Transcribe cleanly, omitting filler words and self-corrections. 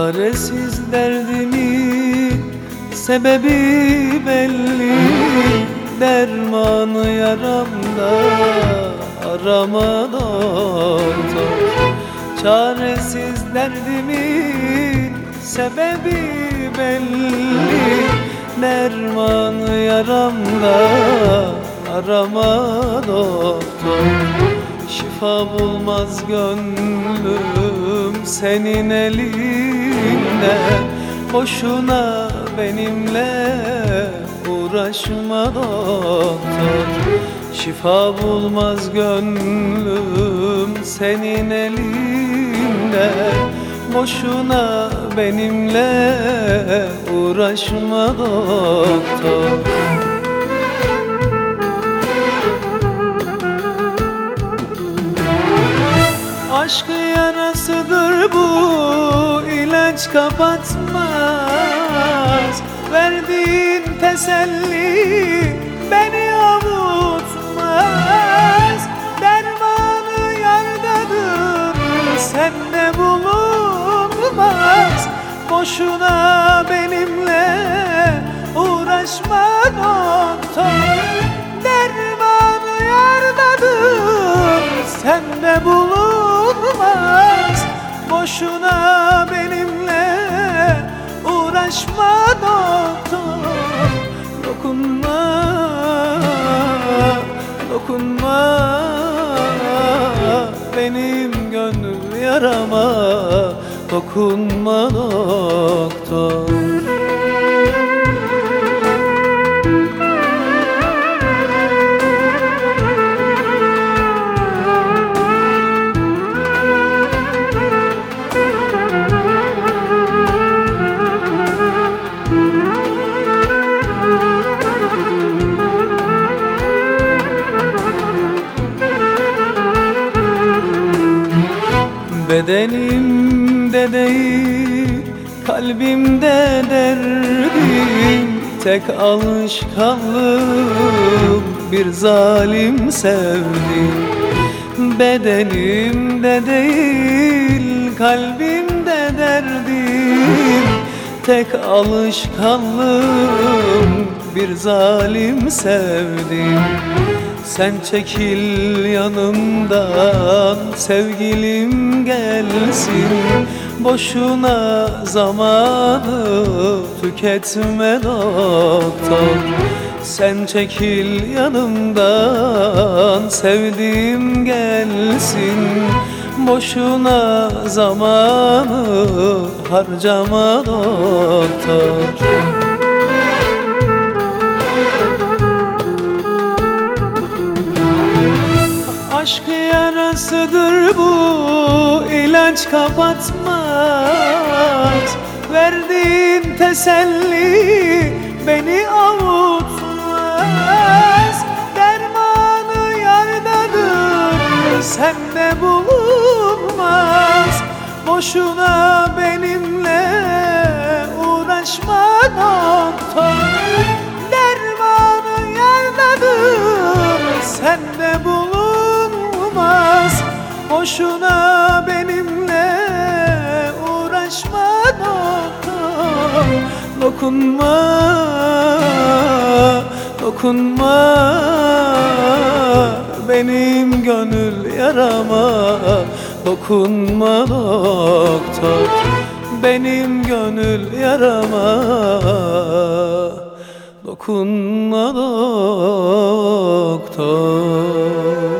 Çaresiz derdimin sebebi belli, dermanı yaramda arama doktor. Çaresiz derdimin sebebi belli, dermanı yaramda arama doktor. Şifa bulmaz gönlüm senin elinde, boşuna benimle uğraşma doktor. Şifa bulmaz gönlüm senin elinde, boşuna benimle uğraşma doktor. Aşk yarasıdır bu, ilaç kapatmaz. Verdiğin teselli beni avutmaz. Dermanı yardadır, sende bulunmaz. Boşuna benimle uğraşma doktor. Dermanı yardadır, sende bulunmaz. Boşuna benimle uğraşma doktor. Dokunma, dokunma benim gönül yarama, dokunma doktor. Bedenimde değil, kalbimde derdim. Tek alışkanlığım bir zalim sevdim. Bedenimde değil, kalbimde derdim. Tek alışkanlığım bir zalim sevdim. Sen çekil yanımdan, sevgilim gelsin. Boşuna zamanı tüketme doktor. Sen çekil yanımdan, sevdiğim gelsin. Boşuna zamanı harcama doktor. Aşk yarasıdır bu, ilaç kapatmaz. Verdiğin teselli beni avutmaz. Dermanı yardadır, sende bulunmaz. Boşuna benimle uğraşma doktor. Dermanı yardadır, sende bulunmaz. Boşuna benimle uğraşma doktor. Dokunma, dokunma benim gönül yarama, dokunma doktor. Benim gönül yarama, dokunma doktor.